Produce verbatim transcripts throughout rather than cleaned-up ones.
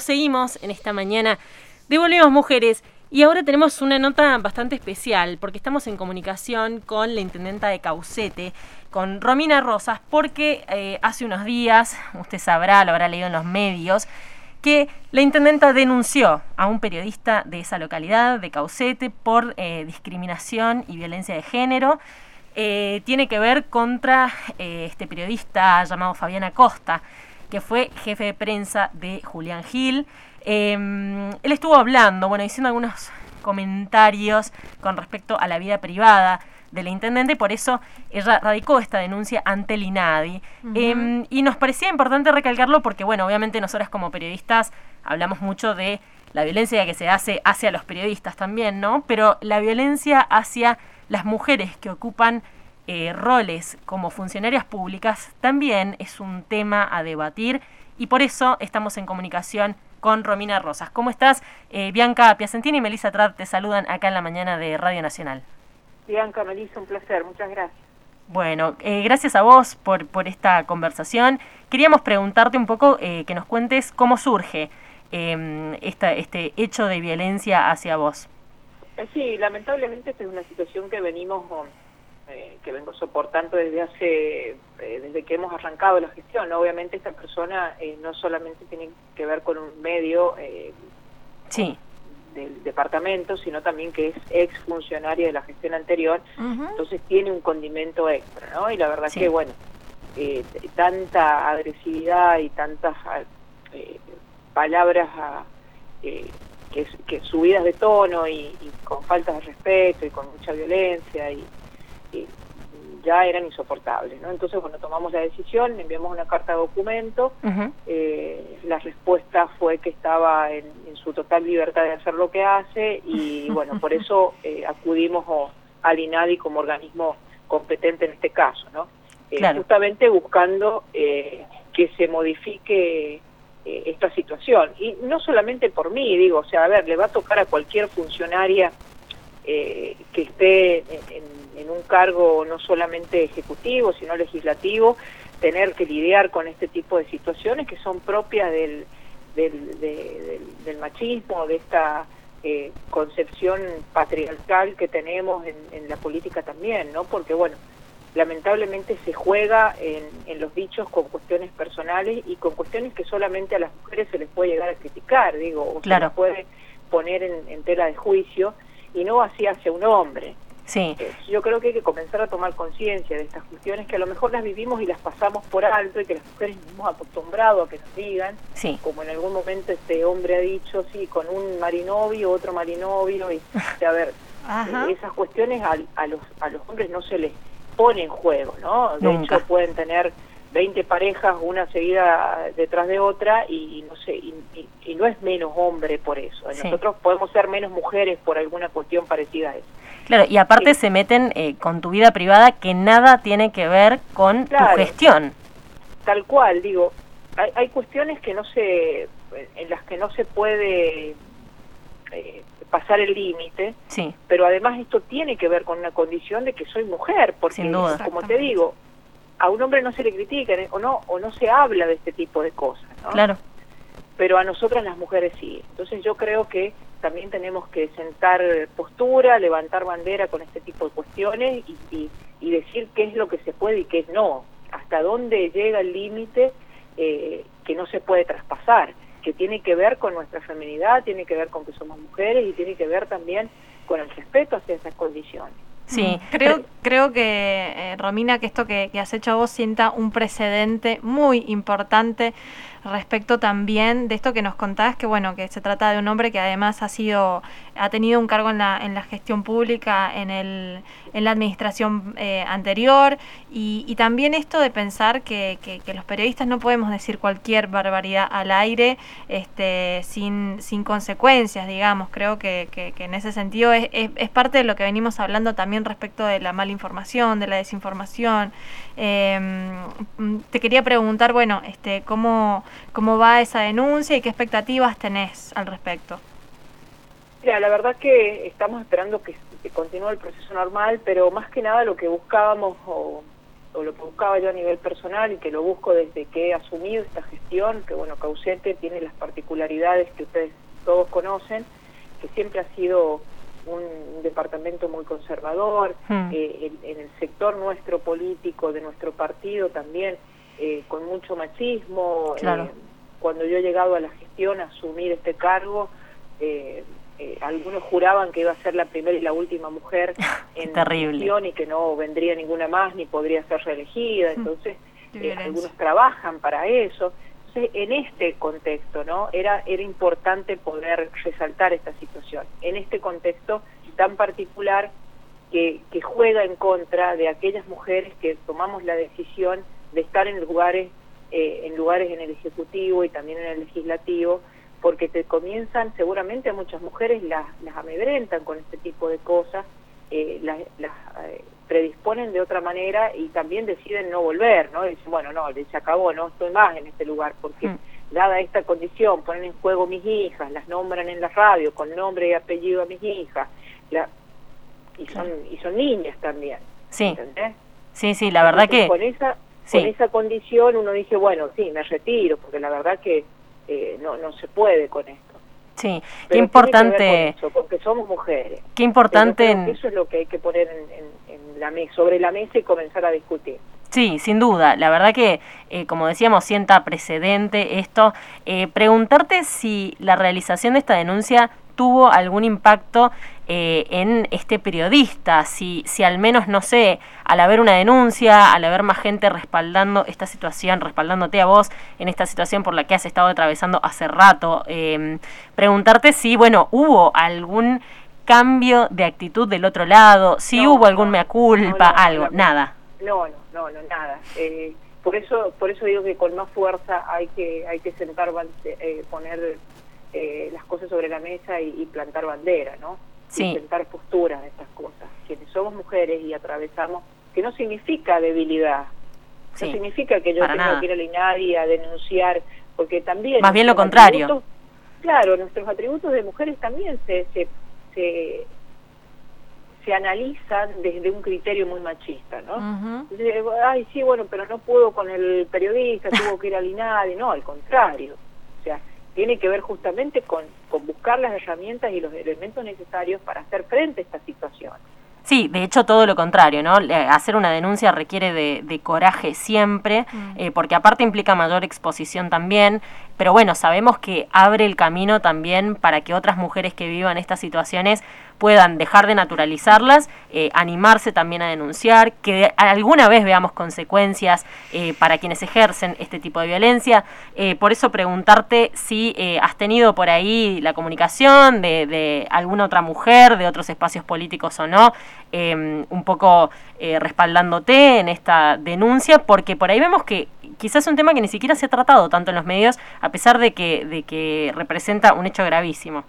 seguimos en esta mañana de Volvemos Mujeres y ahora tenemos una nota bastante especial porque estamos en comunicación con la intendenta de Caucete, con Romina Rosas, porque eh, hace unos días, usted sabrá, lo habrá leído en los medios, que la intendenta denunció a un periodista de esa localidad, de Caucete, por eh, discriminación y violencia de género. Eh, tiene que ver contra eh, este periodista llamado Fabián Acosta, que fue jefe de prensa de Julián Gil. Eh, él estuvo hablando, bueno, diciendo algunos comentarios con respecto a la vida privada de la intendente, por eso ella radicó esta denuncia ante el INADI. Uh-huh. Eh, y nos parecía importante recalcarlo porque, bueno, obviamente nosotras como periodistas hablamos mucho de la violencia que se hace hacia los periodistas también, ¿no? Pero la violencia hacia las mujeres que ocupan eh, roles como funcionarias públicas también es un tema a debatir y por eso estamos en comunicación con Romina Rosas. ¿Cómo estás? Eh, Bianca Piacentini y Melissa Trad te saludan acá en la mañana de Radio Nacional. Bianca, Melissa, un placer, muchas gracias. Bueno, eh, gracias a vos por, por esta conversación. Queríamos preguntarte un poco, eh, que nos cuentes cómo surge eh, esta, este hecho de violencia hacia vos. Eh, sí, lamentablemente esta es una situación que venimos, eh, que vengo soportando desde hace, eh, desde que hemos arrancado la gestión, ¿no? Obviamente esta persona eh, no solamente tiene que ver con un medio eh, sí. del departamento, sino también que es ex funcionaria de la gestión anterior, uh-huh. Entonces tiene un condimento extra, ¿no? Y la verdad sí. que, bueno, eh, tanta agresividad y tantas eh, palabras a, eh, que, que subidas de tono y, y con faltas de respeto y con mucha violencia y, y ya eran insoportables, ¿no? Entonces, bueno, tomamos la decisión, enviamos una carta de documento, uh-huh. eh, la respuesta fue que estaba en, en su total libertad de hacer lo que hace y, bueno, por eso eh, acudimos o, al INADI como organismo competente en este caso, ¿no? Eh, claro. Justamente buscando eh, que se modifique eh, esta situación. Y no solamente por mí, digo, o sea, a ver, le va a tocar a cualquier funcionaria eh, que esté en, en en un cargo no solamente ejecutivo, sino legislativo, tener que lidiar con este tipo de situaciones que son propias del, del, de, del, del machismo, de esta eh, concepción patriarcal que tenemos en, en la política también, ¿no? Porque, bueno, lamentablemente se juega en, en los dichos con cuestiones personales y con cuestiones que solamente a las mujeres se les puede llegar a criticar, digo, o claro. se les puede poner en, en tela de juicio, y no así hacia un hombre. Sí. Eh, yo creo que hay que comenzar a tomar conciencia de estas cuestiones que a lo mejor las vivimos y las pasamos por alto y que las mujeres nos hemos acostumbrado a que nos digan, sí. como en algún momento este hombre ha dicho, sí, con un marinovio, otro marinovio, y o sea, a ver, eh, esas cuestiones a, a los a los hombres no se les pone en juego, ¿no? De Nunca. hecho pueden tener veinte parejas, una seguida detrás de otra, y, y no sé, y, y, y no es menos hombre por eso. Sí. Nosotros podemos ser menos mujeres por alguna cuestión parecida a eso. Claro, y aparte sí. se meten eh, con tu vida privada que nada tiene que ver con claro, tu gestión. Tal cual, digo, hay, hay cuestiones que no se, en las que no se puede eh, pasar el límite, sí. pero además esto tiene que ver con una condición de que soy mujer, porque sin duda. Como te digo, a un hombre no se le critica o no o no se habla de este tipo de cosas, ¿no? Claro. Pero a nosotras las mujeres sí. Entonces yo creo que también tenemos que sentar postura, levantar bandera con este tipo de cuestiones y, y, y decir qué es lo que se puede y qué no, hasta dónde llega el límite eh, que no se puede traspasar, que tiene que ver con nuestra feminidad, tiene que ver con que somos mujeres y tiene que ver también con el respeto hacia esas condiciones. Sí, creo creo que, eh, Romina, que esto que, que has hecho vos sienta un precedente muy importante respecto también de esto que nos contabas, que bueno, que se trata de un hombre que además ha sido ha tenido un cargo en la en la gestión pública en el en la administración eh, anterior y, y también esto de pensar que, que, que los periodistas no podemos decir cualquier barbaridad al aire este sin sin consecuencias, digamos. Creo que, que, que en ese sentido es, es, es parte de lo que venimos hablando también respecto de la mala información, de la desinformación. Eh, te quería preguntar, bueno, este cómo cómo va esa denuncia y qué expectativas tenés al respecto. Mira, la verdad que estamos esperando que, que continúe el proceso normal, pero más que nada lo que buscábamos o, o lo que buscaba yo a nivel personal y que lo busco desde que he asumido esta gestión, que bueno, Caucete tiene las particularidades que ustedes todos conocen, que siempre ha sido un departamento muy conservador, hmm. eh, en, en el sector nuestro político, de nuestro partido también, eh, con mucho machismo. Claro. Eh, cuando yo he llegado a la gestión a asumir este cargo, eh, eh, algunos juraban que iba a ser la primera y la última mujer en la gestión y que no vendría ninguna más ni podría ser reelegida, entonces eh, algunos trabajan para eso. Entonces, en este contexto, ¿no? Era, era importante poder resaltar esta situación, en este contexto tan particular que, que juega en contra de aquellas mujeres que tomamos la decisión de estar en lugares, eh, en lugares en el Ejecutivo y también en el Legislativo, porque te comienzan, seguramente a muchas mujeres las, las amedrentan con este tipo de cosas, eh, las, las eh, predisponen de otra manera y también deciden no volver, ¿no? Y dicen, bueno, no, se acabó, no estoy más en este lugar, porque mm. dada esta condición, ponen en juego mis hijas, las nombran en la radio con nombre y apellido a mis hijas, la, y son y son niñas también, sí. ¿entendés? Sí, sí, la verdad Entonces, que... Con esa, sí. con esa condición uno dice, bueno, sí, me retiro, porque la verdad que eh, no, no se puede con esto. Sí, Pero qué importante... Tiene que ver con eso, porque somos mujeres. Qué importante... En... Eso es lo que hay que poner en, en, en la mesa, sobre la mesa y comenzar a discutir. Sí, sin duda. La verdad que, eh, como decíamos, sienta precedente esto. Eh, preguntarte si la realización de esta denuncia tuvo algún impacto eh, en este periodista, si, si al menos, no sé, al haber una denuncia, al haber más gente respaldando esta situación, respaldándote a vos en esta situación por la que has estado atravesando hace rato, eh, preguntarte si, bueno, hubo algún cambio de actitud del otro lado, si no, hubo algún no, mea culpa, no, no, algo, no, nada. No, no, no, no, nada. Eh, por eso, por eso digo que con más fuerza hay que, hay que sentar, eh, poner eh, las cosas sobre la mesa y, y plantar bandera, ¿no? Sí. Y sentar posturas de estas cosas. Quienes somos mujeres y atravesamos, que no significa debilidad, sí. no significa que yo Para tenga nada. que ir al INADI a denunciar, porque también... Más bien lo contrario. Claro, nuestros atributos de mujeres también se... se, se se analizan desde un criterio muy machista, ¿no? Uh-huh. Entonces, ay, sí, bueno, pero no pudo con el periodista, tuvo que ir al INADI, no, al contrario. O sea, tiene que ver justamente con, con buscar las herramientas y los elementos necesarios para hacer frente a esta situación. Sí, de hecho todo lo contrario, ¿no? Hacer una denuncia requiere de, de coraje siempre, mm. eh, porque aparte implica mayor exposición también, pero bueno, sabemos que abre el camino también para que otras mujeres que vivan estas situaciones puedan dejar de naturalizarlas, eh, animarse también a denunciar, que alguna vez veamos consecuencias eh, para quienes ejercen este tipo de violencia. Eh, por eso preguntarte si eh, has tenido por ahí la comunicación de, de alguna otra mujer, de otros espacios políticos o no, eh, un poco eh, respaldándote en esta denuncia, porque por ahí vemos que quizás es un tema que ni siquiera se ha tratado tanto en los medios, a pesar de que, de que representa un hecho gravísimo.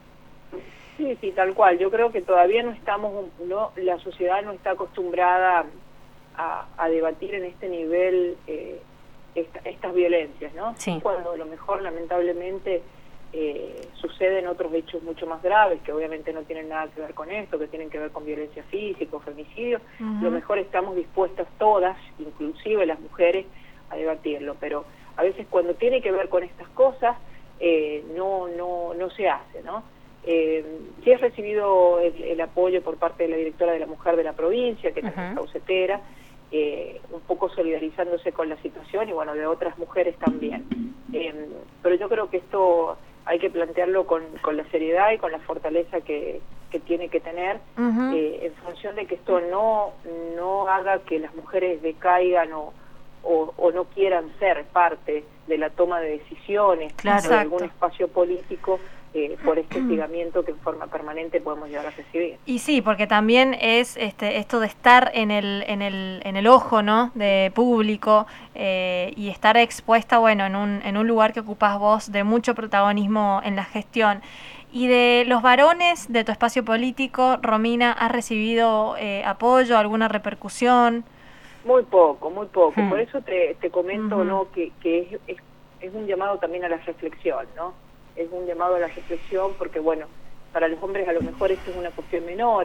Sí, sí, tal cual. Yo creo que todavía no estamos, no, la sociedad no está acostumbrada a, a debatir en este nivel eh, esta, estas violencias, ¿no? Sí. Cuando a lo mejor, lamentablemente, eh, suceden otros hechos mucho más graves, que obviamente no tienen nada que ver con esto, que tienen que ver con violencia física o femicidio, uh-huh. lo mejor estamos dispuestas todas, inclusive las mujeres, a debatirlo. Pero a veces cuando tiene que ver con estas cosas, eh, no, no, no se hace, ¿no? Eh, sí he recibido el, el apoyo por parte de la directora de la mujer de la provincia, que también es caucetera, eh, un poco solidarizándose con la situación y bueno, de otras mujeres también. Eh, pero yo creo que esto hay que plantearlo con, con la seriedad y con la fortaleza que, que tiene que tener, uh-huh. eh, en función de que esto no, no haga que las mujeres decaigan o, o, o no quieran ser parte de la toma de decisiones, claro, de algún espacio político, Eh, por este hostigamiento que en forma permanente podemos llegar a recibir. Y sí, porque también es este esto de estar en el en el en el ojo, ¿no?, de público eh, y estar expuesta, bueno, en un en un lugar que ocupas vos de mucho protagonismo en la gestión. Y de los varones de tu espacio político, Romina, ¿has recibido eh, apoyo, alguna repercusión? Muy poco, muy poco. Hmm. Por eso te, te comento, uh-huh. ¿no?, que, que es, es, es un llamado también a la reflexión, ¿no? Es un llamado a la reflexión porque, bueno, para los hombres a lo mejor esto es una cuestión menor,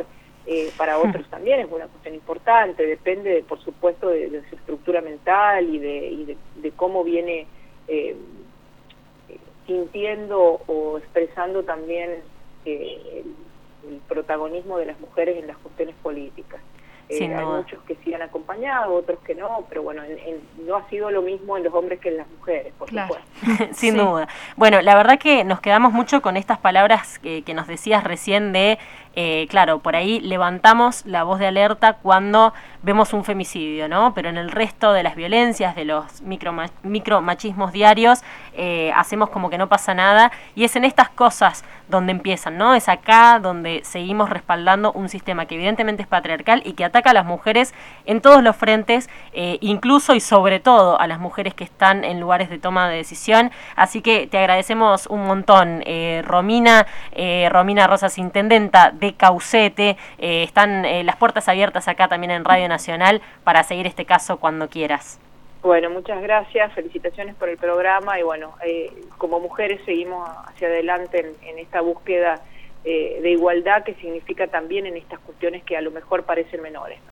eh, para otros también es una cuestión importante, depende, por supuesto, de, de su estructura mental y de, y de, de cómo viene eh, sintiendo o expresando también eh, el, el protagonismo de las mujeres en las cuestiones políticas. Eh, hay muchos que sí han acompañado, otros que no, pero bueno, en, en, no ha sido lo mismo en los hombres que en las mujeres, por claro. supuesto. Sin sí. duda. Bueno, la verdad que nos quedamos mucho con estas palabras que, que nos decías recién de, eh, claro, por ahí levantamos la voz de alerta cuando vemos un femicidio, ¿no? Pero en el resto de las violencias, de los micro, micromachismos diarios, eh, hacemos como que no pasa nada, y es en estas cosas donde empiezan, ¿no? Es acá donde seguimos respaldando un sistema que evidentemente es patriarcal y que ataca a las mujeres en todos los frentes, eh, incluso y sobre todo a las mujeres que están en lugares de toma de decisión. Así que te agradecemos un montón, eh, Romina, eh, Romina Rosas, intendenta de Caucete. Eh, están eh, las puertas abiertas acá también en Radio Nacional para seguir este caso cuando quieras. Bueno, muchas gracias, felicitaciones por el programa y bueno, eh, como mujeres seguimos hacia adelante en, en esta búsqueda eh, de igualdad que significa también en estas cuestiones que a lo mejor parecen menores.